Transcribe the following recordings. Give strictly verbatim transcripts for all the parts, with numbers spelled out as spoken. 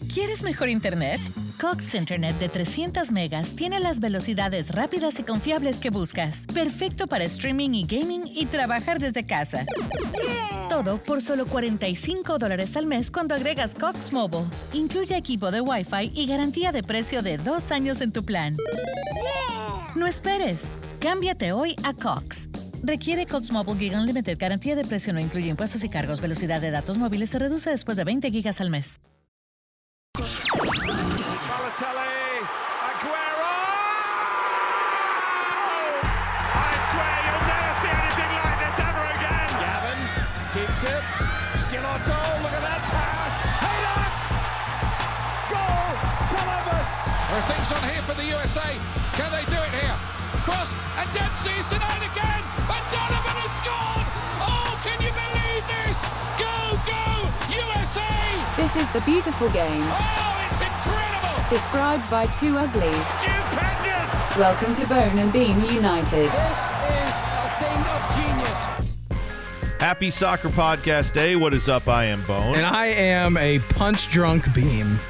¿Quieres mejor internet? Cox Internet de trescientos megas tiene las velocidades rápidas y confiables que buscas. Perfecto para streaming y gaming y trabajar desde casa. Yeah. Todo por solo cuarenta y cinco dólares al mes cuando agregas Cox Mobile. Incluye equipo de Wi-Fi y garantía de precio de dos años en tu plan. Yeah. No esperes. Cámbiate hoy a Cox. Requiere Cox Mobile Gig Unlimited. Garantía de precio no incluye impuestos y cargos. Velocidad de datos móviles se reduce después de veinte gigas al mes. Balotelli, Aguero! I swear you'll never see anything like this ever again. Gavin keeps it. Skill on goal. Look at that pass. Header! Goal! Columbus! There are things on here for the U S A. Can they do it here? Cross and Dempsey's denied again. And Donovan has scored. Oh, can you believe this? Go, go, U S A! This is the beautiful game. Oh, it's incredible! Described by two uglies. Stupendous! Welcome to Bone and Beam United. This is a thing of genius. Happy Soccer Podcast Day. What is up? I am Bone. And I am a punch-drunk Beam.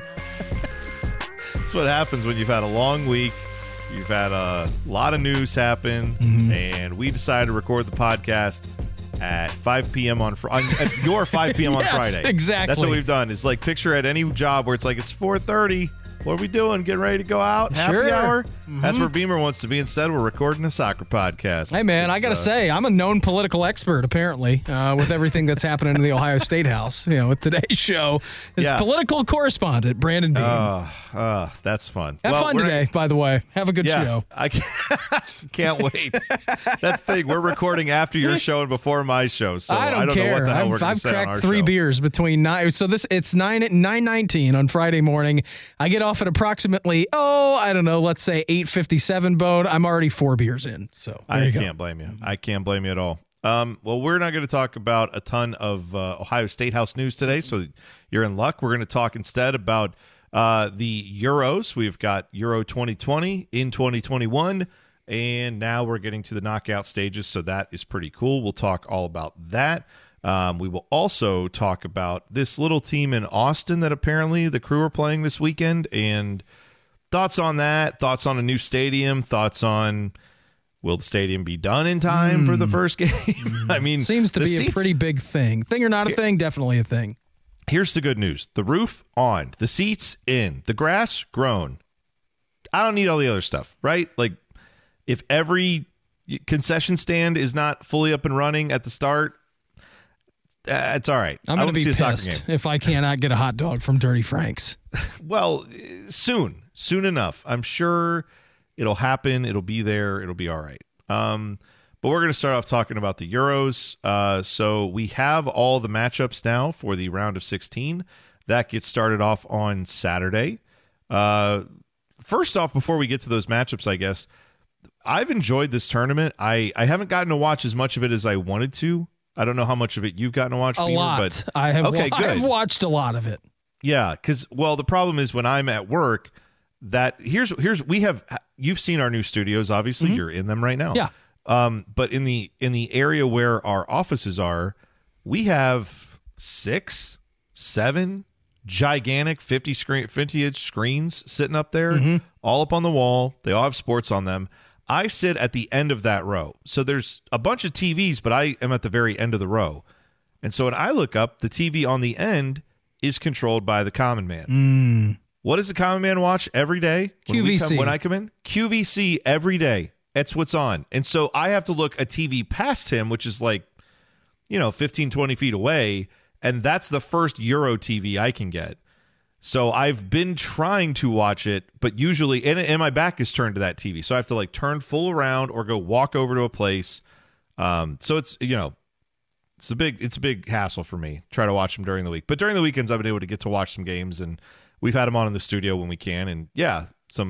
That's what happens when you've had a long week. You've had a lot of news happen, mm-hmm. and we decided to record the podcast at five p.m. on Friday. At your five p.m. on yes, Friday. Exactly. That's what we've done. It's like picture at any job where it's like it's four thirty. What are we doing? Getting ready to go out? Sure. Happy hour? Mm-hmm. That's where Beamer wants to be. Instead, we're recording a soccer podcast. Hey, man, I got to uh, say, I'm a known political expert, apparently, uh, with everything that's happening in the Ohio State House. You know, with today's show is yeah. political correspondent Brandon Beam. Oh, uh, that's fun. Have well, fun today, not, by the way. Have a good yeah, show. I can't, can't wait. That's the thing. We're recording after your show and before my show, so I don't, I don't care. know what the hell I've, we're going to say I've cracked on our three show. beers between nine. So this it's nine nine nineteen on Friday morning. I get off at approximately oh I don't know, let's say eight fifty-seven. Bone. I'm already four beers in, so there I you can't go. blame you. I can't blame you at all. Um, well, we're not going to talk about a ton of uh, Ohio State House news today, so you're in luck. We're going to talk instead about uh, the Euros. We've got Euro twenty twenty in twenty twenty-one, and now we're getting to the knockout stages, so that is pretty cool. We'll talk all about that. Um, we will also talk about this little team in Austin that apparently the crew are playing this weekend, and thoughts on that, thoughts on a new stadium, thoughts on will the stadium be done in time mm. for the first game? Mm. I mean, seems to be seats, a pretty big thing. Thing or not a thing, definitely a thing. Here's the good news. The roof on, the seats in, the grass grown. I don't need all the other stuff, right? Like if every concession stand is not fully up and running at the start, uh, it's all right. I'm going to be pissed if I cannot get a hot dog from Dirty Frank's. Well, soon. Soon enough. I'm sure it'll happen. It'll be there. It'll be all right. Um, but we're going to start off talking about the Euros. Uh, so we have all the matchups now for the round of sixteen. That gets started off on Saturday. Uh, first off, before we get to those matchups, I guess, I've enjoyed this tournament. I, I haven't gotten to watch as much of it as I wanted to. I don't know how much of it you've gotten to watch. A Beamer, lot. But, I have, okay, wa- good. I've watched a lot of it. Yeah, because, well, the problem is when I'm at work, that here's here's we have you've seen our new studios. Obviously, mm-hmm. you're in them right now. Yeah. Um, but in the in the area where our offices are, we have six, seven gigantic fifty screen fifty inch screens sitting up there, mm-hmm. all up on the wall. They all have sports on them. I sit at the end of that row, so there's a bunch of T Vs, but I am at the very end of the row. And so when I look up, the T V on the end is controlled by the common man. Mm. What does the common man watch every day? When Q V C. We come, when I come in? Q V C every day. That's what's on. And so I have to look a T V past him, which is like, you know, fifteen, twenty feet away. And that's the first Euro T V I can get. So I've been trying to watch it, but usually, and, and my back is turned to that T V. So I have to like turn full around or go walk over to a place. Um, so it's, you know, it's a big, it's a big hassle for me. Try to watch them during the week. But during the weekends, I've been able to get to watch some games, and we've had them on in the studio when we can. And yeah, some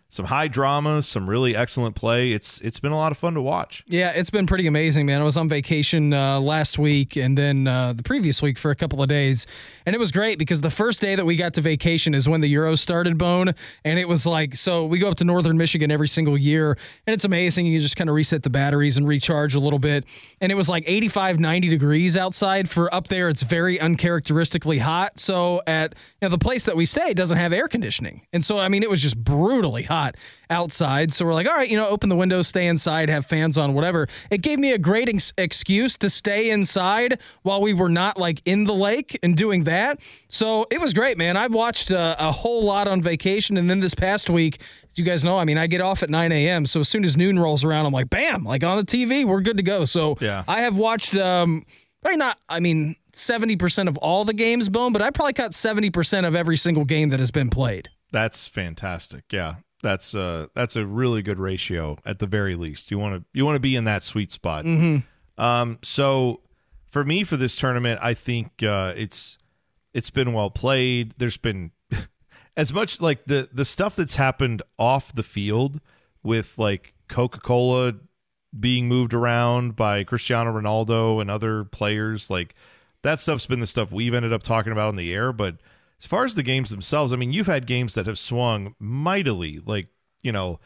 some high drama, some really excellent play. It's it's been a lot of fun to watch. Yeah, it's been pretty amazing, man. I was on vacation uh, last week and then uh, the previous week for a couple of days, and it was great because the first day that we got to vacation is when the Euros started, Bone, and it was like, so we go up to Northern Michigan every single year, and it's amazing. You just kind of reset the batteries and recharge a little bit, and it was like eighty-five, ninety degrees outside. For up there, it's very uncharacteristically hot, so at you know the place that we stay doesn't have air conditioning, and so, I mean, it was just brutally hot outside. So we're like, all right, you know, open the windows, stay inside, have fans on, whatever. It gave me a great ex- excuse to stay inside while we were not like in the lake and doing that. So it was great, man. I watched uh, a whole lot on vacation. And then this past week, as you guys know, I mean, I get off at nine a.m. So as soon as noon rolls around, I'm like, bam, like on the T V, we're good to go. So yeah. I have watched, um, probably not, I mean, seventy percent of all the games, Bone, but I probably caught seventy percent of every single game that has been played. That's fantastic. Yeah. That's uh that's a really good ratio at the very least. You want to you want to be in that sweet spot. Mm-hmm. Um, so for me for this tournament, I think uh, it's it's been well played. There's been as much like the the stuff that's happened off the field with like Coca-Cola being moved around by Cristiano Ronaldo and other players. Like that stuff's been the stuff we've ended up talking about in the air, but as far as the games themselves, I mean, you've had games that have swung mightily, like, you know,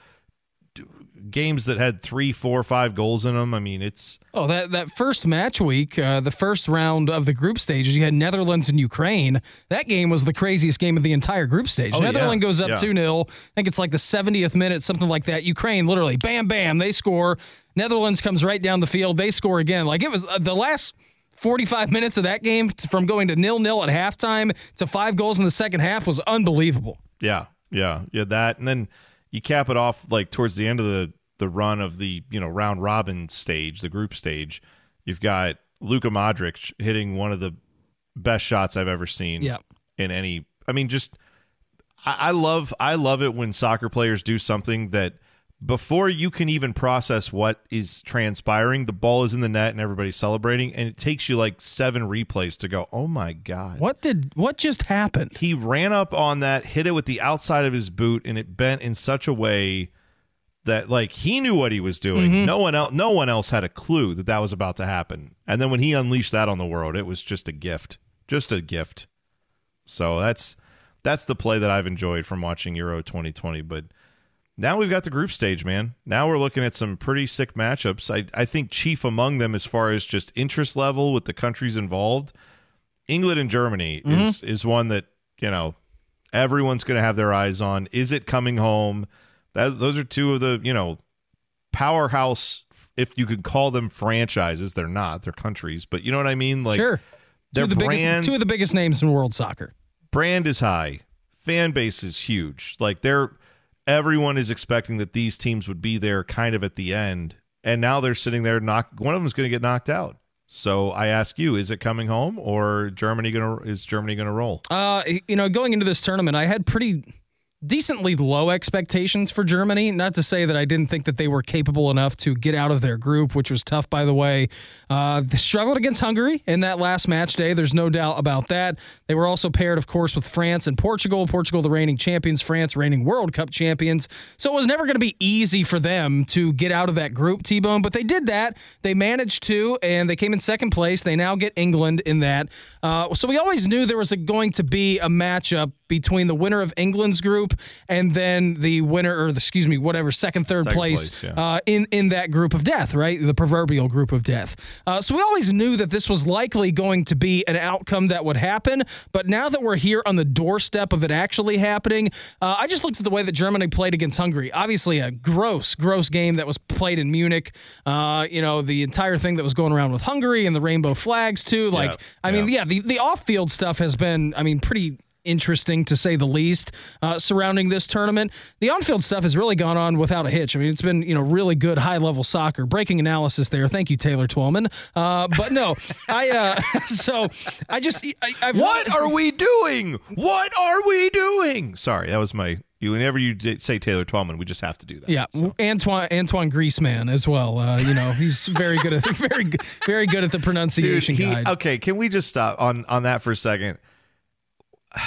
games that had three, four, five goals in them. I mean, it's... Oh, that, that first match week, uh, the first round of the group stages, you had Netherlands and Ukraine. That game was the craziest game of the entire group stage. Oh, Netherlands yeah. goes up yeah. two nil. I think it's like the seventieth minute, something like that. Ukraine, literally, bam, bam, they score. Netherlands comes right down the field. They score again. Like, it was uh, the last... forty-five minutes of that game from going to nil-nil at halftime to five goals in the second half was unbelievable. Yeah, yeah, yeah, that. And then you cap it off like towards the end of the, the run of the, you know, round robin stage, the group stage. You've got Luka Modric hitting one of the best shots I've ever seen yeah. in any. I mean, just I, I love I love it when soccer players do something that before you can even process what is transpiring, the ball is in the net and everybody's celebrating, and it takes you like seven replays to go, oh my God. What did what just happened? He ran up on that, hit it with the outside of his boot, and it bent in such a way that like he knew what he was doing. Mm-hmm. No one else no one else had a clue that that was about to happen. And then when he unleashed that on the world, it was just a gift. Just a gift. So that's that's the play that I've enjoyed from watching Euro twenty twenty, but now we've got the group stage, man. Now we're looking at some pretty sick matchups. I, I think chief among them as far as just interest level with the countries involved, England and Germany mm-hmm. is is one that, you know, everyone's going to have their eyes on. Is it coming home? That, those are two of the, you know, powerhouse, if you could call them franchises. They're not. They're countries. But you know what I mean? Like, sure. Their two of the brand, biggest, two of the biggest names in world soccer. Brand is high. Fan base is huge. Like, they're... Everyone is expecting that these teams would be there kind of at the end, and now they're sitting there. Knock, one of them is going to get knocked out. So I ask you, is it coming home, or Germany going to is Germany going to roll? Uh, you know, going into this tournament, I had pretty decently low expectations for Germany. Not to say that I didn't think that they were capable enough to get out of their group, which was tough, by the way. Uh, they struggled against Hungary in that last match day. There's no doubt about that. They were also paired, of course, with France and Portugal. Portugal, the reigning champions, France, reigning World Cup champions. So it was never going to be easy for them to get out of that group, T-Bone, but they did that. They managed to, and they came in second place. They now get England in that. Uh, so we always knew there was a, going to be a matchup between the winner of England's group and then the winner, or the, excuse me, whatever, second, third second place, place yeah. uh, in, in that group of death, right? The proverbial group of death. Uh, so we always knew that this was likely going to be an outcome that would happen. But now that we're here on the doorstep of it actually happening, uh, I just looked at the way that Germany played against Hungary. Obviously a gross, gross game that was played in Munich. Uh, you know, the entire thing that was going around with Hungary and the rainbow flags too. Like, yeah, I mean, yeah, yeah the, the off-field stuff has been, I mean, pretty interesting to say the least uh, surrounding this tournament. The on-field stuff has really gone on without a hitch. I mean, it's been, you know, really good high-level soccer. Breaking analysis there. Thank you, Taylor Twellman. Uh, but no, I, uh, so I just, I, I've What are we doing? What are we doing? Sorry, that was my, you, whenever you say Taylor Twellman, we just have to do that. Yeah, so. Antoine Antoine Griezmann as well. Uh, you know, he's very good at very very good at the pronunciation Dude, he, guide. okay, can we just stop on on that for a second?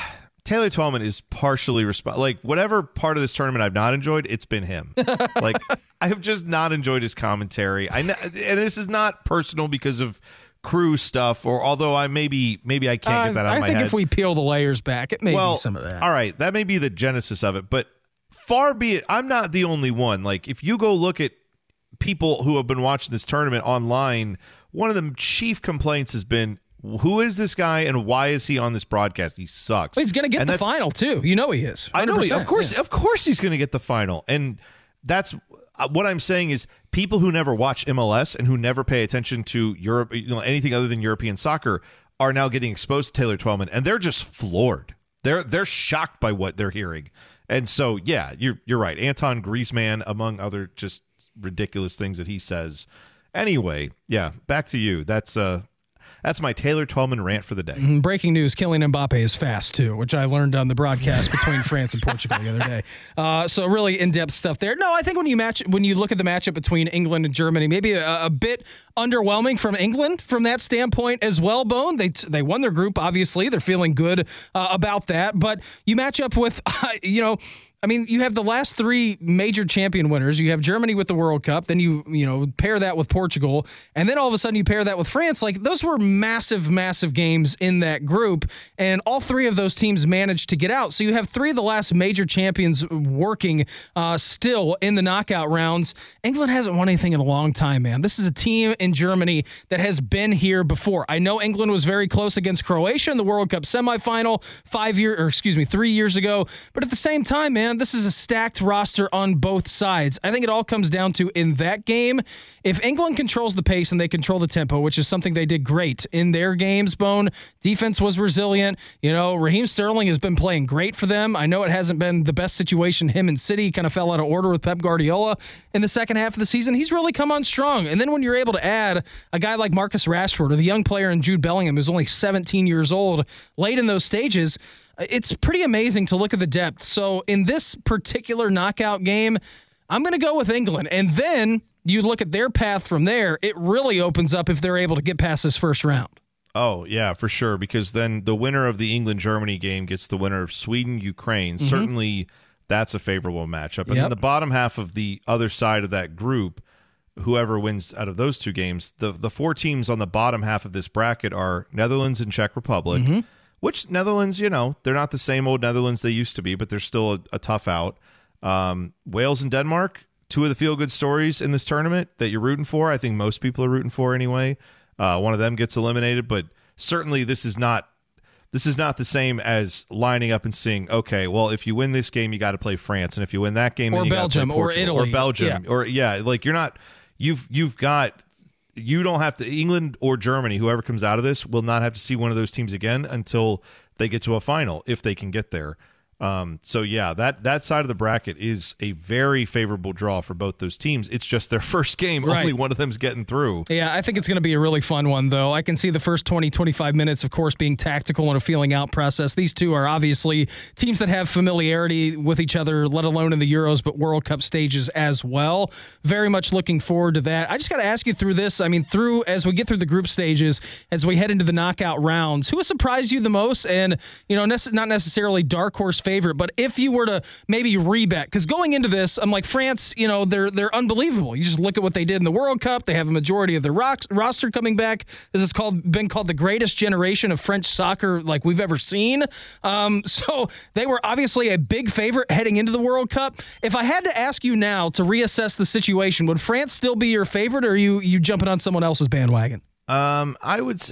Taylor Twellman is partially resp- like whatever part of this tournament I've not enjoyed, it's been him. Like I have just not enjoyed his commentary. I know, and this is not personal because of crew stuff, or although I maybe maybe I can't Uh, get that out I of my think head. if we peel the layers back, it may well, be some of that. All right, that may be the genesis of it, but far be it. I'm not the only one. Like if you go look at people who have been watching this tournament online, one of the chief complaints has been, who is this guy and why is he on this broadcast? He sucks. Well, he's going to get And the that's- final too. You know he is. I know. He, one hundred percent, of course, yeah. of course, he's going to get the final, and that's uh, what I'm saying is people who never watch M L S and who never pay attention to Europe, you know, anything other than European soccer, are now getting exposed to Taylor Twellman, and they're just floored. They're they're shocked by what they're hearing, and so yeah, you're you're right. Anton Griezmann, among other just ridiculous things that he says. Anyway, yeah, back to you. That's uh. That's my Taylor Twellman rant for the day. Mm, Breaking news, Kylian Mbappe is fast too, which I learned on the broadcast between France and Portugal the other day. Uh, so really in-depth stuff there. No, I think when you match, when you look at the matchup between England and Germany, maybe a, a bit underwhelming from England from that standpoint as well, Bone. They they won their group, obviously. They're feeling good uh, about that. But you match up with, uh, you know, I mean, you have the last three major champion winners. You have Germany with the World Cup. Then you, you know, pair that with Portugal. And then all of a sudden you pair that with France. Like, those were massive, massive games in that group. And all three of those teams managed to get out. So you have three of the last major champions working uh, still in the knockout rounds. England hasn't won anything in a long time, man. This is a team in Germany that has been here before. I know England was very close against Croatia in the World Cup semifinal five year, or excuse me, three years ago. But at the same time, man, this is a stacked roster on both sides. I think it all comes down to, in that game, if England controls the pace and they control the tempo, which is something they did great in their games, Bone, defense was resilient. You know, Raheem Sterling has been playing great for them. I know it hasn't been the best situation. Him and City kind of fell out of order with Pep Guardiola in the second half of the season. He's really come on strong. And then when you're able to add a guy like Marcus Rashford or the young player in Jude Bellingham, who's only seventeen years old, late in those stages, it's pretty amazing to look at the depth. So in this particular knockout game, I'm going to go with England. And then you look at their path from there, it really opens up if they're able to get past this first round. Oh, yeah, for sure, because then the winner of the England-Germany game gets the winner of Sweden-Ukraine. Mm-hmm. Certainly that's a favorable matchup. And yep. then the bottom half of the other side of that group, whoever wins out of those two games, the, the four teams on the bottom half of this bracket are Netherlands and Czech Republic, mm-hmm. which Netherlands, you know, they're not the same old Netherlands they used to be, but they're still a, a tough out. Um, Wales and Denmark, two of the feel-good stories in this tournament that you're rooting for. I think most people are rooting for anyway. Uh, one of them gets eliminated, but certainly this is not this is not the same as lining up and saying, okay, well, if you win this game, you got to play France, and if you win that game, or then you Belgium, play or Italy, or Belgium, yeah. or yeah, like you're not you've you've got. You don't have to, England or Germany, whoever comes out of this, will not have to see one of those teams again until they get to a final, if they can get there. Um, so, yeah, that, that side of the bracket is a very favorable draw for both those teams. It's just their first game. Right. Only one of them's getting through. Yeah, I think it's going to be a really fun one, though. I can see the first twenty, twenty-five minutes, of course, being tactical and a feeling out process. These two are obviously teams that have familiarity with each other, let alone in the Euros, but World Cup stages as well. Very much looking forward to that. I just got to ask you through this. I mean, through as we get through the group stages, as we head into the knockout rounds, who has surprised you the most? And, you know, nece- not necessarily dark horse favorite, but if you were to maybe rebet, because going into this, I'm like, France, you know, they're they're unbelievable. You just look at what they did in the World Cup. They have a majority of their rock, roster coming back. This has called been called the greatest generation of French soccer like we've ever seen. Um, so they were obviously a big favorite heading into the World Cup. If I had to ask you now to reassess the situation, would France still be your favorite, or are you you jumping on someone else's bandwagon? Um, I would,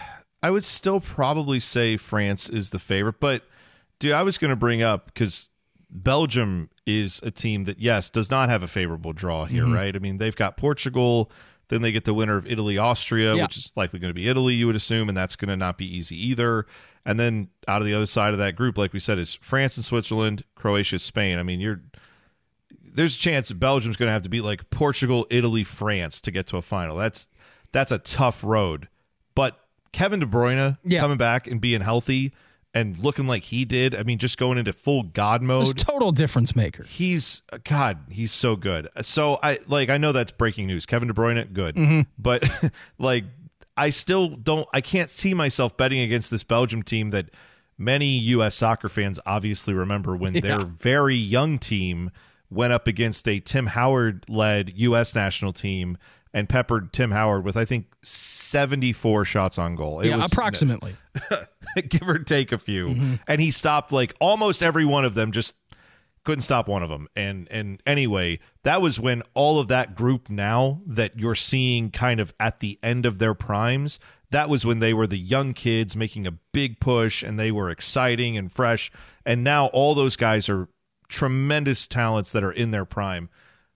I would still probably say France is the favorite, but. Dude, I was going to bring up, because Belgium is a team that, yes, does not have a favorable draw here, mm-hmm. right? I mean, they've got Portugal, then they get the winner of Italy-Austria, yeah. which is likely going to be Italy, you would assume, and that's going to not be easy either. And then out of the other side of that group, like we said, is France and Switzerland, Croatia, Spain. I mean, you're there's a chance Belgium's going to have to beat like Portugal, Italy, France to get to a final. That's that's a tough road. But Kevin De Bruyne yeah. coming back and being healthy and looking like he did, I mean, just going into full God mode. He's a total difference maker. He's, God, he's so good. So, I like, I know that's breaking news. Kevin De Bruyne, good. Mm-hmm. But, like, I still don't, I can't see myself betting against this Belgium team that many U S soccer fans obviously remember when Yeah. their very young team went up against a Tim Howard-led U S national team and peppered Tim Howard with, I think, seventy-four shots on goal. It Yeah, was, approximately. give or take a few. Mm-hmm. And he stopped like almost every one of them, just couldn't stop one of them. And and anyway, that was when all of that group now that you're seeing kind of at the end of their primes, that was when they were the young kids making a big push and they were exciting and fresh. And now all those guys are tremendous talents that are in their prime.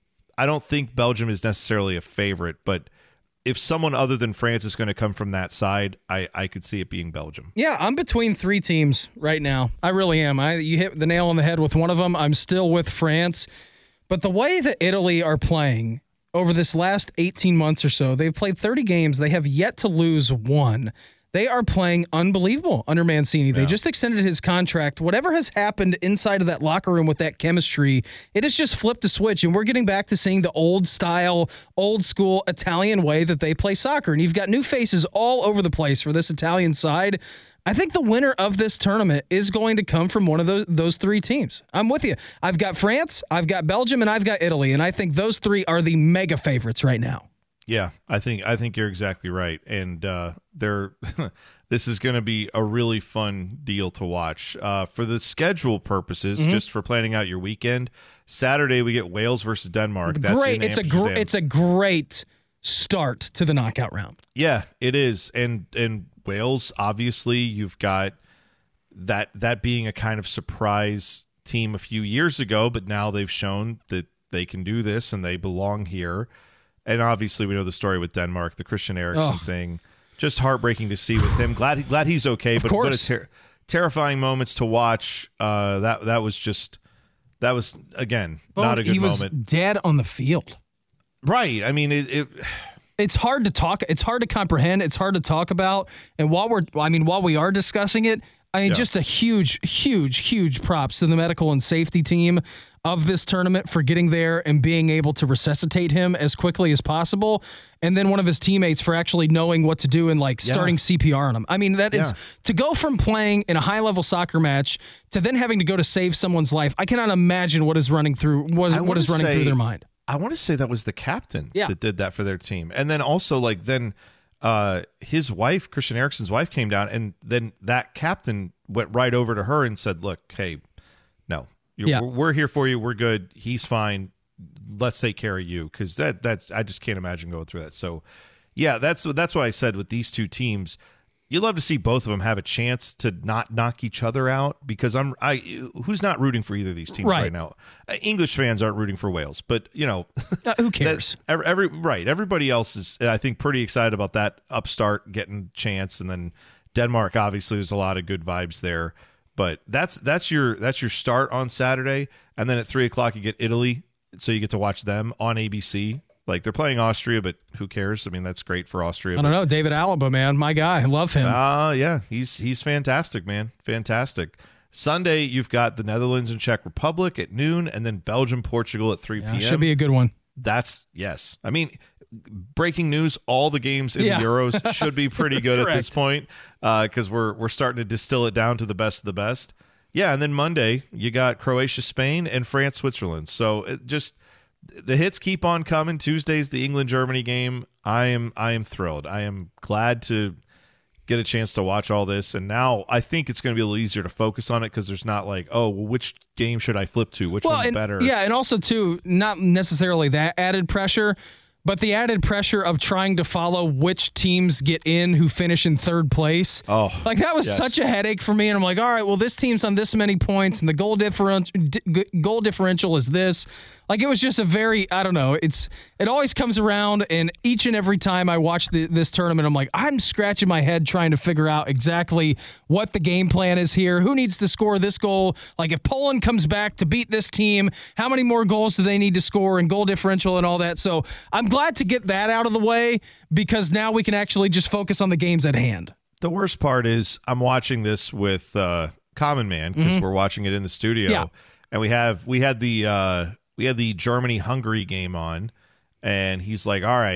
I don't think Belgium is necessarily a favorite, but if someone other than France is going to come from that side, I, I could see it being Belgium. Yeah, I'm between three teams right now. I really am. I you hit the nail on the head with one of them. I'm still with France. But the way that Italy are playing over this last eighteen months or so, they've played thirty games. They have yet to lose one. They are playing unbelievable under Mancini. They Yeah. just extended his contract. Whatever has happened inside of that locker room with that chemistry, it has just flipped a switch, and we're getting back to seeing the old style, old school Italian way that they play soccer. And you've got new faces all over the place for this Italian side. I think the winner of this tournament is going to come from one of those those three teams. I'm with you. I've got France, I've got Belgium, and I've got Italy, and I think those three are the mega favorites right now. Yeah, I think I think you're exactly right, and uh, they're this is going to be a really fun deal to watch. Uh, for the schedule purposes, Mm-hmm. just for planning out your weekend, Saturday we get Wales versus Denmark. That's Great. in It's a gr- Amsterdam. it's a great start to the knockout round. Yeah, it is, and and Wales obviously you've got that that being a kind of surprise team a few years ago, but now they've shown that they can do this and they belong here. And obviously, we know the story with Denmark, the Christian Eriksen Oh. thing. Just heartbreaking to see with him. Glad glad he's okay, Of but what a course. ter- terrifying moments to watch. Uh, that that was just that was again not a good he was moment. dead on the field. Right? I mean, it, it It's hard to talk. It's hard to comprehend. It's hard to talk about. And while we're, I mean, while we are discussing it, I mean, Yeah. just a huge, huge, huge props to the medical and safety team of this tournament for getting there and being able to resuscitate him as quickly as possible. And then one of his teammates for actually knowing what to do and like Yeah. starting C P R on him. I mean, that is Yeah. to go from playing in a high level soccer match to then having to go to save someone's life. I cannot imagine what is running through, what, I what wanna is running say- through their mind. I want to say that was the captain Yeah. that did that for their team. And then also like then uh, his wife, Christian Eriksen's wife, came down, and then that captain went right over to her and said, look, hey, no, you're, Yeah. we're, we're here for you. We're good. He's fine. Let's take care of you. Cause that that's, I just can't imagine going through that. So yeah, that's, that's what I said with these two teams. You love to see both of them have a chance to not knock each other out, because I'm I who's not rooting for either of these teams right, Right. now. Uh, English fans aren't rooting for Wales, but you know, Uh, who cares? that- every, every right, everybody else is I think pretty excited about that upstart getting a chance, and then Denmark obviously there's a lot of good vibes there. But that's that's your that's your start on Saturday, and then at three o'clock you get Italy, so you get to watch them on A B C. Like they're playing Austria, but who cares? I mean, that's great for Austria. I don't know. David Alaba, man, my guy. I love him. Ah, uh, yeah, he's he's fantastic, man, fantastic. Sunday, you've got the Netherlands and Czech Republic at noon, and then Belgium, Portugal at three Yeah, p.m. should be a good one. That's yes. I mean, breaking news: all the games in Yeah. the Euros should be pretty good at this Correct. point, because we're we're starting to distill it down to the best of the best. Yeah, and then Monday you got Croatia, Spain, and France, Switzerland. So it just the hits keep on coming. Tuesday's the England Germany game. I am I am thrilled. I am glad to get a chance to watch all this, and now I think it's going to be a little easier to focus on it, because there's not like, oh, well, which game should I flip to? Which one's and, better? Yeah, and also too, not necessarily that added pressure, but the added pressure of trying to follow which teams get in who finish in third place. Oh, like that was yes. such a headache for me. And I'm like, all right, well, this team's on this many points, and the goal differential goal differential is this. Like it was just a very, I don't know. It's it always comes around, and each and every time I watch the, this tournament, I'm like, I'm scratching my head trying to figure out exactly what the game plan is here. Who needs to score this goal? Like if Poland comes back to beat this team, how many more goals do they need to score, and goal differential and all that? So I'm glad to get that out of the way, because now we can actually just focus on the games at hand. The worst part is I'm watching this with uh, Common Man, because we're watching it in the studio, Yeah. and we have we had the uh, we had the Germany Hungary game on, and he's like, "All right,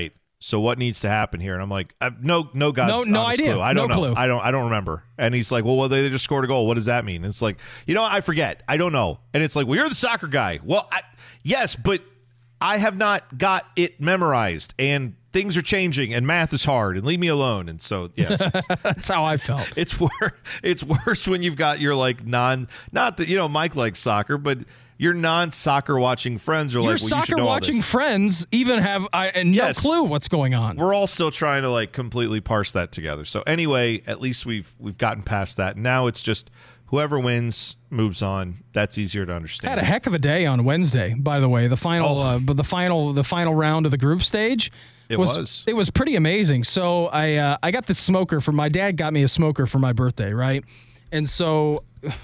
So what needs to happen here? And I'm like, I, no, no, God's No- no honest idea. clue. I No don't know. clue. I don't. I don't remember. And he's like, well, well, they just scored a goal. What does that mean? It's like, you know, I forget. I don't know. And it's like, well, you're the soccer guy. Well, I, yes, but I have not got it memorized, and things are changing, and math is hard, and leave me alone. And so, yes, it's, That's how I felt. it's worse. It's worse when you've got your like non, not that you know Mike likes soccer, but your non-soccer watching friends are Your like, well, you should soccer know all watching this. friends even have I, and no Yes. clue what's going on. We're all still trying to like completely parse that together. So anyway, at least we've we've gotten past that. Now it's just whoever wins moves on. That's easier to understand. Had a heck of a day on Wednesday, by the way. The final, Oh. uh, but the final, the final round of the group stage. It was. It was pretty amazing. So I, uh, I got the smoker for my dad. Got me a smoker for my birthday, right? And so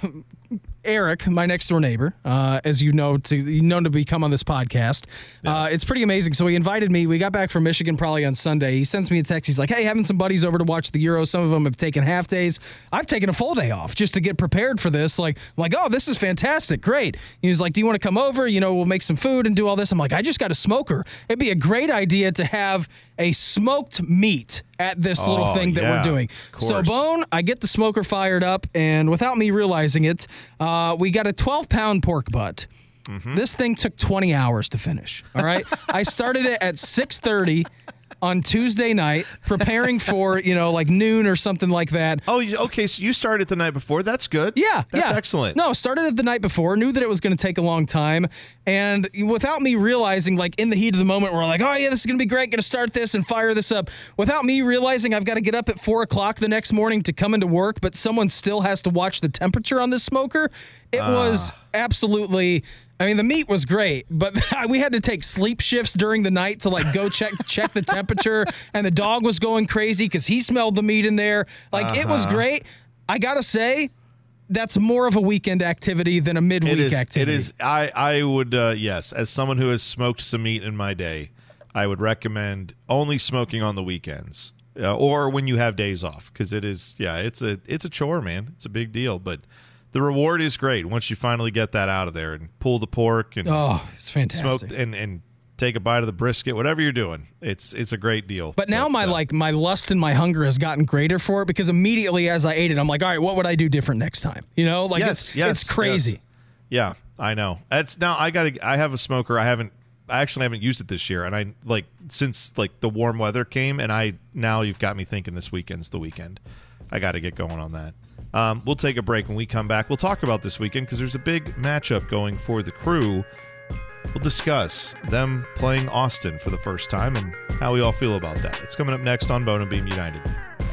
Eric, my next door neighbor, uh, as you know, to you know to become on this podcast, uh, it's pretty amazing. So he invited me. We got back from Michigan probably on Sunday. He sends me a text. He's like, "Hey, having some buddies over to watch the Euros. Some of them have taken half days. I've taken a full day off just to get prepared for this. Like, I'm like, oh, this is fantastic, great." He was like, "Do you want to come over? You know, we'll make some food and do all this." I'm like, "I just got a smoker. It'd be a great idea to have a smoked meat at this little Oh, thing that yeah, we're doing." of So, course. Bone, I get the smoker fired up, and without me realizing it, uh, we got a twelve pound pork butt. Mm-hmm. This thing took twenty hours to finish. All right. I started it at six thirty on Tuesday night, preparing for, you know, like noon or something like that. Oh, you- okay. So you started the night before. That's good. Yeah, that's yeah. excellent. No, started it the night before, knew that it was going to take a long time, and without me realizing, like in the heat of the moment, we're like, "Oh yeah, this is going to be great, going to start this and fire this up." Without me realizing, I've got to get up at four o'clock the next morning to come into work, but someone still has to watch the temperature on this smoker. It was absolutely. I mean, the meat was great, but we had to take sleep shifts during the night to like go check check the temperature, and the dog was going crazy because he smelled the meat in there. Like it was great. I gotta say, that's more of a weekend activity than a midweek It is. activity. It is. I I would uh, yes, as someone who has smoked some meat in my day, I would recommend only smoking on the weekends uh, or when you have days off, because it is. Yeah, it's a it's a chore, man. It's a big deal, but the reward is great once you finally get that out of there and pull the pork and Oh, it's fantastic. smoke and and take a bite of the brisket, whatever you're doing. It's it's a great deal. But now my uh, like my lust and my hunger has gotten greater for it, because immediately as I ate it, I'm like, all right, what would I do different next time? You know, like yes, it's yes, it's crazy. yes. Yeah, I know. That's now I got to I have a smoker. I haven't I actually haven't used it this year, and I like since like the warm weather came, and I now you've got me thinking this weekend's the weekend. I got to get going on that. Um, we'll take a break. When we come back, we'll talk about this weekend because there's a big matchup going for the Crew. We'll discuss them playing Austin for the first time and how we all feel about that. It's coming up next on Bone and Beam United.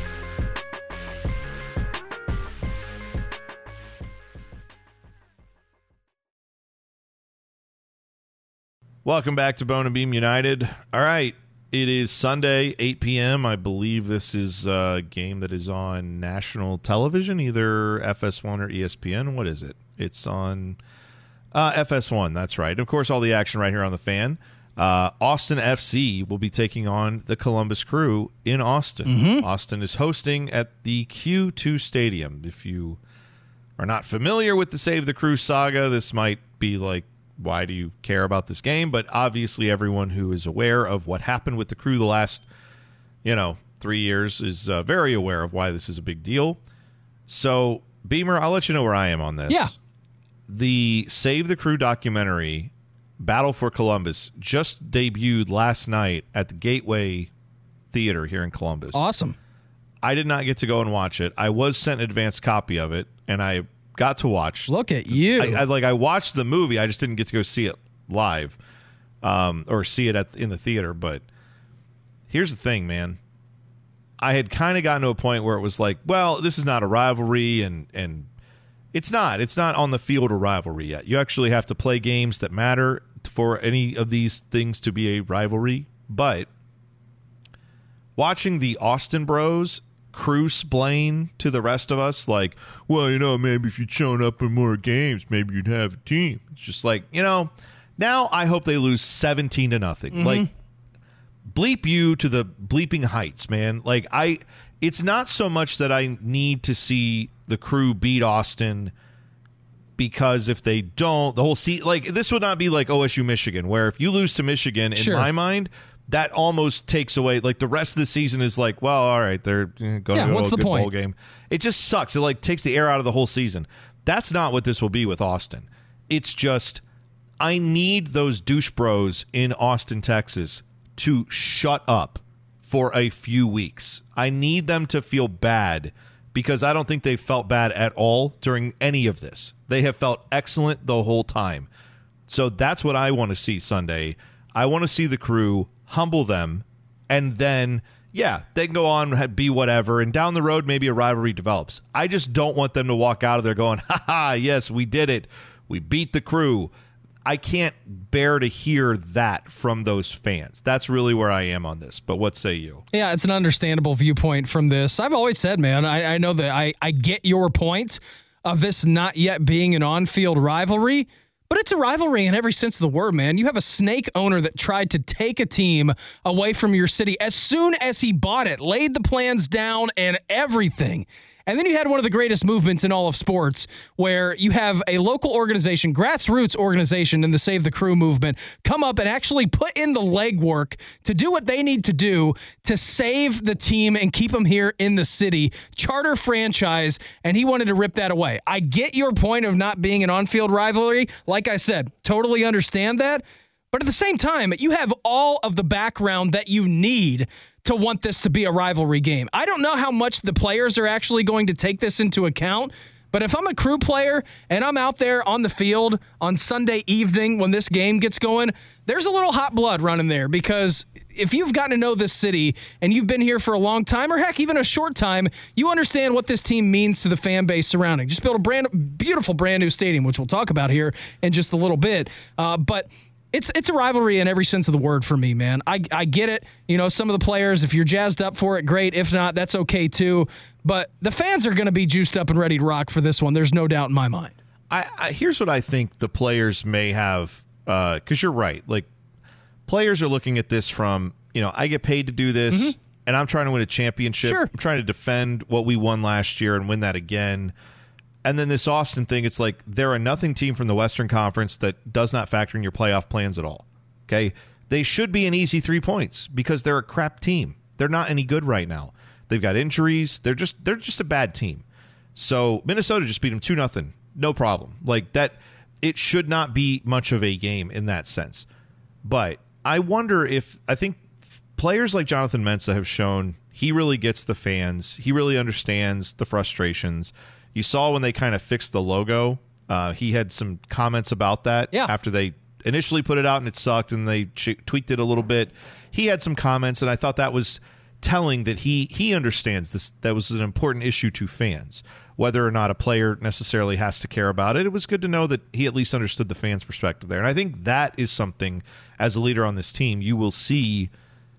Welcome back to Bone and Beam United. All right, it is Sunday, eight p.m. I believe this is a game that is on national television, either F S one or E S P N. What is it? It's on uh, F S one, that's right. Of course, all the action right here on the Fan. Uh, Austin F C will be taking on the Columbus Crew in Austin. Mm-hmm. Austin is hosting at the Q two Stadium. If you are not familiar with the Save the Crew saga, this might be like, why do you care about this game? But obviously everyone who is aware of what happened with the Crew the last, you know, three years is uh, very aware of why this is a big deal. So, Beamer, I'll let you know where I am on this. Yeah. The Save the Crew documentary, Battle for Columbus, just debuted last night at the Gateway Theater here in Columbus. Awesome. I did not get to go and watch it. I was sent an advanced copy of it, and I got to watch. Look at you. I, I like I watched the movie. I just didn't get to go see it live, um, or see it at in the theater. But here's the thing, man. I had kind of gotten to a point where it was like, well, this is not a rivalry, and and it's not. It's not on the field a rivalry yet. You actually have to play games that matter for any of these things to be a rivalry. But watching the Austin Bros Crew-splain to the rest of us, like, well, you know, maybe if you'd shown up in more games, maybe you'd have a team. It's just like, you know, now I hope they lose seventeen to nothing. Mm-hmm. Like, bleep you to the bleeping heights, man. Like, I, it's not so much that I need to see the Crew beat Austin, because if they don't, the whole seat, like, this would not be like O S U Michigan, where if you lose to Michigan, in Sure. my mind, that almost takes away, like the rest of the season is like, well, all right, they're going to Yeah, go what's to a the good point? bowl game. It just sucks. It like takes the air out of the whole season. That's not what this will be with Austin. It's just, I need those douche bros in Austin, Texas to shut up for a few weeks. I need them to feel bad because I don't think they felt bad at all during any of this. They have felt excellent the whole time. So that's what I want to see Sunday. I want to see the Crew humble them, and then, yeah, they can go on and be whatever, and down the road maybe a rivalry develops. I just don't want them to walk out of there going, ha ha, yes, we did it. We beat the Crew. I can't bear to hear that from those fans. That's really where I am on this. But what say you? Yeah, it's an understandable viewpoint from this. I've always said, man, I, I know that I, I get your point of this not yet being an on-field rivalry, but it's a rivalry in every sense of the word, man. You have a snake owner that tried to take a team away from your city as soon as he bought it, laid the plans down and everything. And then you had one of the greatest movements in all of sports where you have a local organization, grassroots organization in the Save the Crew movement, come up and actually put in the legwork to do what they need to do to save the team and keep them here in the city. Charter franchise, and he wanted to rip that away. I get your point of not being an on-field rivalry. Like I said, totally understand that. But at the same time, you have all of the background that you need to want this to be a rivalry game. I don't know how much the players are actually going to take this into account, but if I'm a Crew player and I'm out there on the field on Sunday evening when this game gets going, there's a little hot blood running there, because if you've gotten to know this city and you've been here for a long time, or heck, even a short time, you understand what this team means to the fan base surrounding. Just built a brand beautiful brand new stadium, which we'll talk about here in just a little bit. Uh, but It's it's a rivalry in every sense of the word for me, man. I, I get it. You know, some of the players, if you're jazzed up for it, great. If not, that's okay too. But the fans are going to be juiced up and ready to rock for this one. There's no doubt in my mind. I, I here's what I think the players may have, because uh, you're right. Like, players are looking at this from, you know, I get paid to do this, mm-hmm. and I'm trying to win a championship. Sure. I'm trying to defend what we won last year and win that again. And then this Austin thing, it's like they're a nothing team from the Western Conference that does not factor in your playoff plans at all. Okay? They should be an easy three points because they're a crap team. They're not any good right now. They've got injuries. They're just they're just a bad team. So Minnesota just beat them two nothing. No problem. Like that, it should not be much of a game in that sense. But I wonder if, I think players like Jonathan Mensah have shown he really gets the fans. He really understands the frustrations. You saw when they kind of fixed the logo, uh, he had some comments about that yeah. after they initially put it out and it sucked and they ch- tweaked it a little bit. He had some comments, and I thought that was telling that he he understands this. That was an important issue to fans. Whether or not a player necessarily has to care about it, it was good to know that he at least understood the fans' perspective there. And I think that is something, as a leader on this team, you will see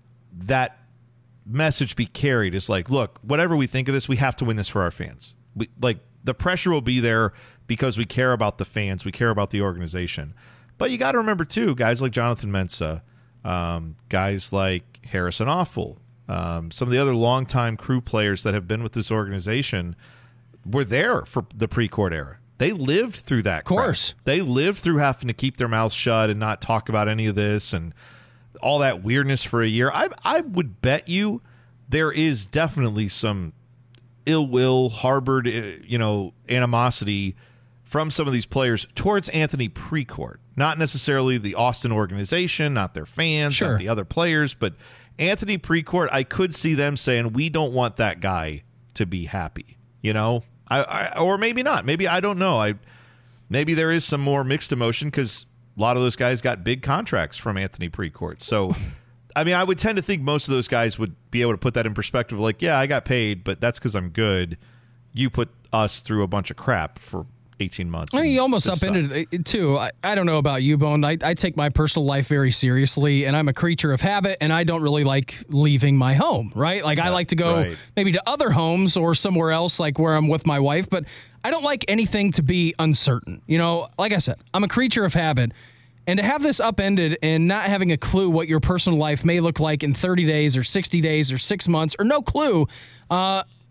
that message be carried. It's like, look, whatever we think of this, we have to win this for our fans. We, like, the pressure will be there because we care about the fans. We care about the organization. But you got to remember, too, guys like Jonathan Mensah, um, guys like Harrison Offal, um, some of the other longtime Crew players that have been with this organization were there for the pre-court era. They lived through that. Of course. Crap. They lived through having to keep their mouths shut and not talk about any of this and all that weirdness for a year. I, I would bet you there is definitely some ill will, harbored, you know, animosity from some of these players towards Anthony pre-court. Not necessarily the Austin organization, not their fans, sure. not the other players, but Anthony pre-court, I could see them saying, we don't want that guy to be happy, you know? I, I or maybe not. Maybe, I don't know. I Maybe there is some more mixed emotion because a lot of those guys got big contracts from Anthony pre-court. So, I mean, I would tend to think most of those guys would be able to put that in perspective. Like, yeah, I got paid, but that's because I'm good. You put us through a bunch of crap for eighteen months. I mean, you almost this upended sucked. it, too. I, I don't know about you, Bone. I, I take my personal life very seriously, and I'm a creature of habit, and I don't really like leaving my home, right? Like, yeah, I like to go right. maybe to other homes or somewhere else, like where I'm with my wife, but I don't like anything to be uncertain. You know, like I said, I'm a creature of habit. And to have this upended and not having a clue what your personal life may look like in thirty days or sixty days or six months or no clue, uh,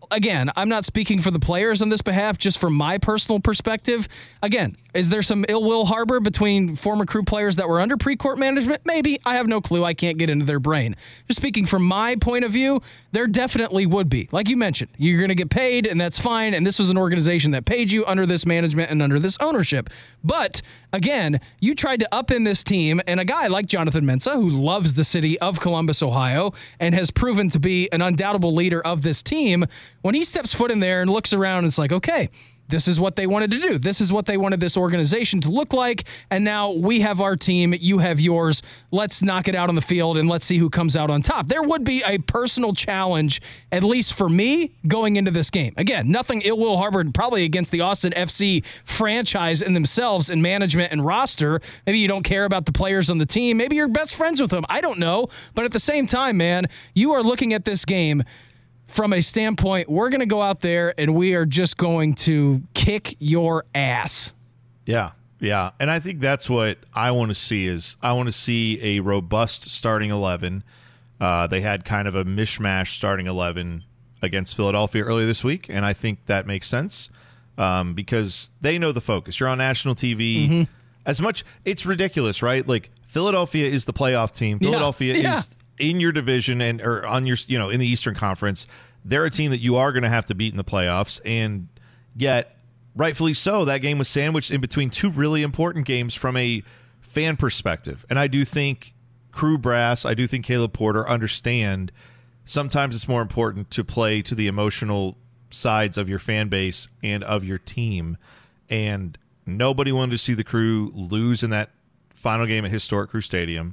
again, I'm not speaking for the players on this behalf, just from my personal perspective. Again, is there some ill will harbor between former Crew players that were under pre-court management? Maybe. I have no clue. I can't get into their brain. Just speaking from my point of view, there definitely would be. Like you mentioned, you're going to get paid, and that's fine, and this was an organization that paid you under this management and under this ownership. But, again, you tried to up in this team, and a guy like Jonathan Mensah, who loves the city of Columbus, Ohio, and has proven to be an undoubtable leader of this team, when he steps foot in there and looks around, it's like, okay, this is what they wanted to do. This is what they wanted this organization to look like. And now we have our team. You have yours. Let's knock it out on the field and let's see who comes out on top. There would be a personal challenge, at least for me, going into this game. Again, nothing ill will harbored probably against the Austin F C franchise in themselves and management and roster. Maybe you don't care about the players on the team. Maybe you're best friends with them. I don't know. But at the same time, man, you are looking at this game from a standpoint, we're going to go out there and we are just going to kick your ass. Yeah, yeah. And I think that's what I want to see is I want to see a robust starting eleven. Uh, they had kind of a mishmash starting eleven against Philadelphia earlier this week, and I think that makes sense um, because they know the focus. You're on national T V. Mm-hmm. As much, it's ridiculous, right? Like, Philadelphia is the playoff team. Philadelphia yeah, yeah. is in your division and or on your, you know, in the Eastern Conference. They're a team that you are going to have to beat in the playoffs, and yet, rightfully so, that game was sandwiched in between two really important games from a fan perspective. And I do think Crew Brass, I do think Caleb Porter understand sometimes it's more important to play to the emotional sides of your fan base and of your team. And nobody wanted to see the Crew lose in that final game at historic Crew Stadium.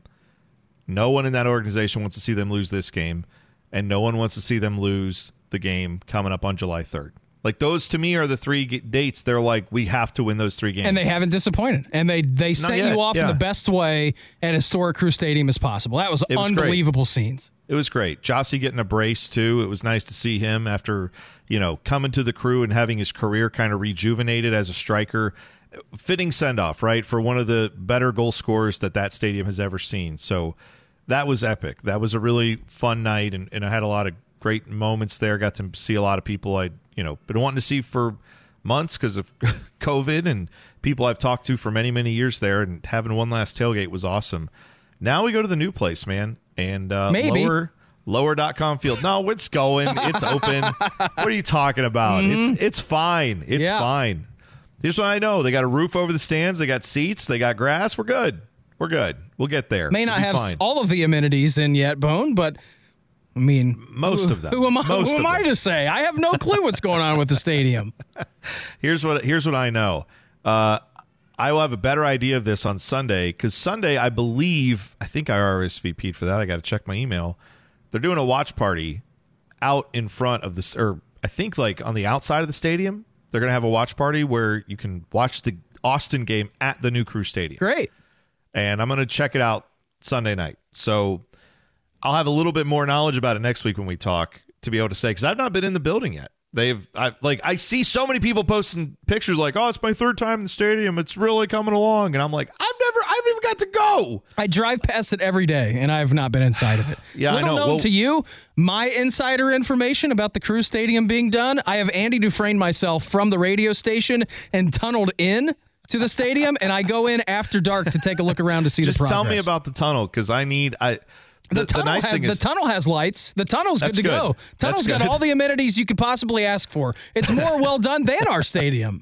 No one in that organization wants to see them lose this game. And no one wants to see them lose the game coming up on July third. Like, those, to me, are the three g- dates. They're like, we have to win those three games. And they haven't disappointed. And they, they set you off yeah. in the best way at historic Crew Stadium as possible. That was, was unbelievable great. scenes. It was great. Jossie getting a brace, too. It was nice to see him after, you know, coming to the Crew and having his career kind of rejuvenated as a striker. Fitting send-off, right, for one of the better goal scorers that that stadium has ever seen. So that was epic. That was a really fun night, and, and I had a lot of great moments there. Got to see a lot of people I'd you know been wanting to see for months because of COVID, and people I've talked to for many, many years there, and having one last tailgate was awesome. Now we go to the new place, man, and uh, Maybe. lower lower dot com field. No, it's going. It's open. What are you talking about? Mm-hmm. It's it's fine. It's yeah. fine. Here's what I know. They got a roof over the stands. They got seats. They got grass. We're good. We're good. We'll get there. May not we'll have fine. all of the amenities in yet, Bone, but I mean, most who, of them. Who am I? Most who am I to say? I have no clue what's going on with the stadium. Here's what here's what I know. Uh, I will have a better idea of this on Sunday because Sunday, I believe, I think I R S V P'd for that. I got to check my email. They're doing a watch party out in front of this, or I think like on the outside of the stadium. They're going to have a watch party where you can watch the Austin game at the new Crew Stadium. Great. And I'm going to check it out Sunday night. So I'll have a little bit more knowledge about it next week when we talk to be able to say, because I've not been in the building yet. They've, I like, I see so many people posting pictures like, oh, it's my third time in the stadium. It's really coming along. And I'm like, I've never, I haven't even got to go. I drive past it every day, and I have not been inside of it. Yeah, Little I know. known Well, to you, my insider information about the Crew Stadium being done, I have Andy Dufresne myself from the radio station and tunneled in to the stadium, and I go in after dark to take a look around to see Just the progress. tell me about the tunnel, because I need, I, The, the, tunnel the nice has, thing is, the tunnel has lights. The tunnel's good That's to good. go. Tunnel's That's got good. all the amenities you could possibly ask for. It's more well done than our stadium.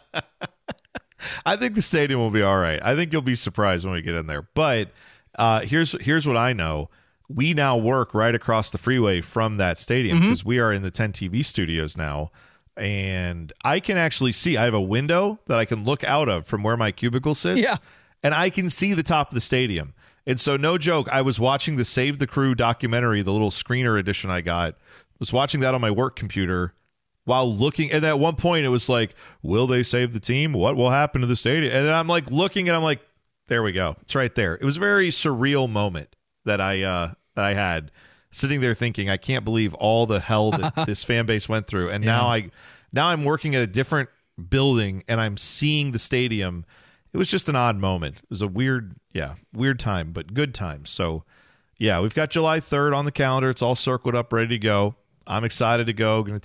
I think the stadium will be all right. I think you'll be surprised when we get in there. But uh, here's here's what I know. We now work right across the freeway from that stadium because mm-hmm. we are in the ten T V studios now. And I can actually see, I have a window that I can look out of from where my cubicle sits. Yeah. And I can see the top of the stadium. And so, no joke, I was watching the Save the Crew documentary, the little screener edition I got, was watching that on my work computer while looking. And at one point, it was like, will they save the team? What will happen to the stadium? And then I'm like looking, and I'm like, there we go. It's right there. It was a very surreal moment that I uh, that I had sitting there thinking, I can't believe all the hell that this fan base went through. And yeah. now I now I'm working at a different building, and I'm seeing the stadium. It was just an odd moment. It was a weird, yeah, weird time, but good time. So, yeah, we've got July third on the calendar. It's all circled up, ready to go. I'm excited to go. Going to take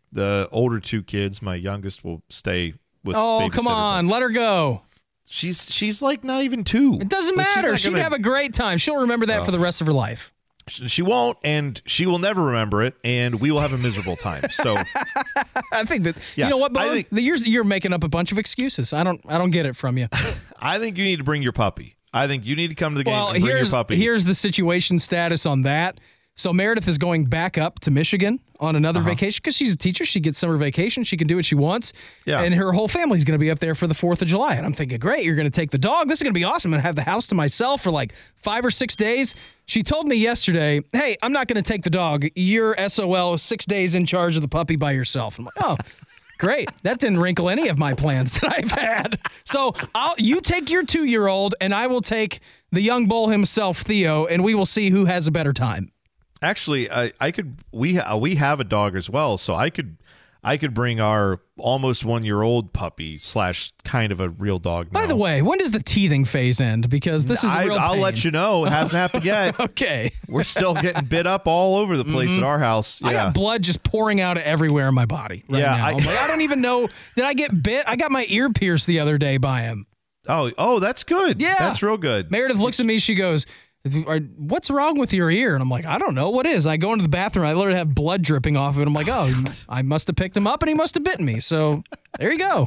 the older two kids. My youngest will stay with. Oh, babysitter, come on. but Let her go. She's she's like not even two. It doesn't Like, she's matter. not She'd gonna- have a great time. She'll remember that Oh. for the rest of her life. She won't, and she will never remember it, and we will have a miserable time. So, I think that Yeah, you know what, Bo? I think- you're you're making up a bunch of excuses. I don't I don't get it from you. I think you need to bring your puppy. I think you need to come to the game Well, and bring your here's puppy. here's the situation status on that. So Meredith is going back up to Michigan on another Uh-huh. vacation because she's a teacher. She gets summer vacation. She can do what she wants. Yeah. And her whole family's going to be up there for the fourth of July. And I'm thinking, great, you're going to take the dog. This is going to be awesome. I'm going to have the house to myself for like five or six days. She told me yesterday, hey, I'm not going to take the dog. You're S O L, six days in charge of the puppy by yourself. I'm like, oh, great. That didn't wrinkle any of my plans that I've had. So I'll, you take your two-year-old, and I will take the young bull himself, Theo, and we will see who has a better time. Actually, I, I could. We uh, we have a dog as well, so I could I could bring our almost one year old puppy slash kind of a real dog. By now. the way, when does the teething phase end? Because this is a I, real I'll pain. let you know. It hasn't happened yet. Okay. We're still getting bit up all over the place at our house. Yeah. I got blood just pouring out everywhere in my body right Yeah, now. I- I'm like, I don't even know. Did I get bit? I got my ear pierced the other day by him. oh, oh, that's good. Yeah. That's real good. Meredith looks at me. She goes, "Are- what's wrong with your ear?" And I'm like, I don't know. What is? I go into the bathroom. I literally have blood dripping off of it. I'm like, oh, I must have picked him up and he must have bitten me. So there you go.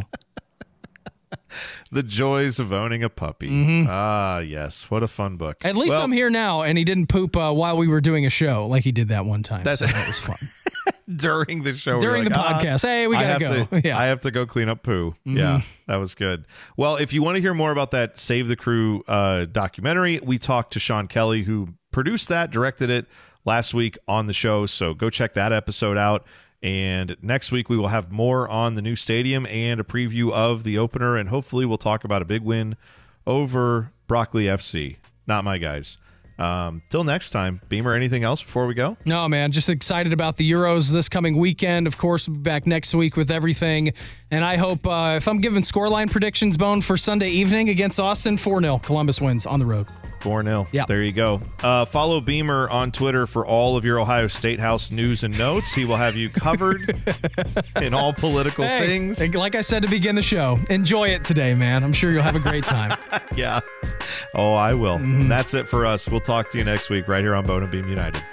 The joys of owning a puppy. Ah, yes. What a fun book. At least Well, I'm here now and he didn't poop uh, while we were doing a show like he did that one time. That's- So that was fun. during the show. During we're the like, podcast. "Ah, Hey, we I gotta have go." to- Yeah. I have to go clean up poo. Yeah, that was good. Well, if you want to hear more about that Save the Crew uh, documentary, we talked to Sean Kelly, who produced that, directed it last week on the show. So go check that episode out. And next week, we will have more on the new stadium and a preview of the opener. And hopefully, we'll talk about a big win over Broccoli F C. Not my guys. Um, till next time, Beamer, anything else before we go? No, man, just excited about the Euros this coming weekend. Of course, we'll be back next week with everything. And I hope, uh, if I'm giving scoreline predictions, Bone, for Sunday evening against Austin, four nil. Columbus wins on the road. four nil. Yeah. There you go. Uh, follow Beamer on Twitter for all of your Ohio State House news and notes. He will have you covered in all political Hey, things. like I said to begin the show, enjoy it today, man. I'm sure you'll have a great time. Yeah. Oh, I will. Mm-hmm. That's it for us. We'll talk to you next week right here on Bone and Beam United.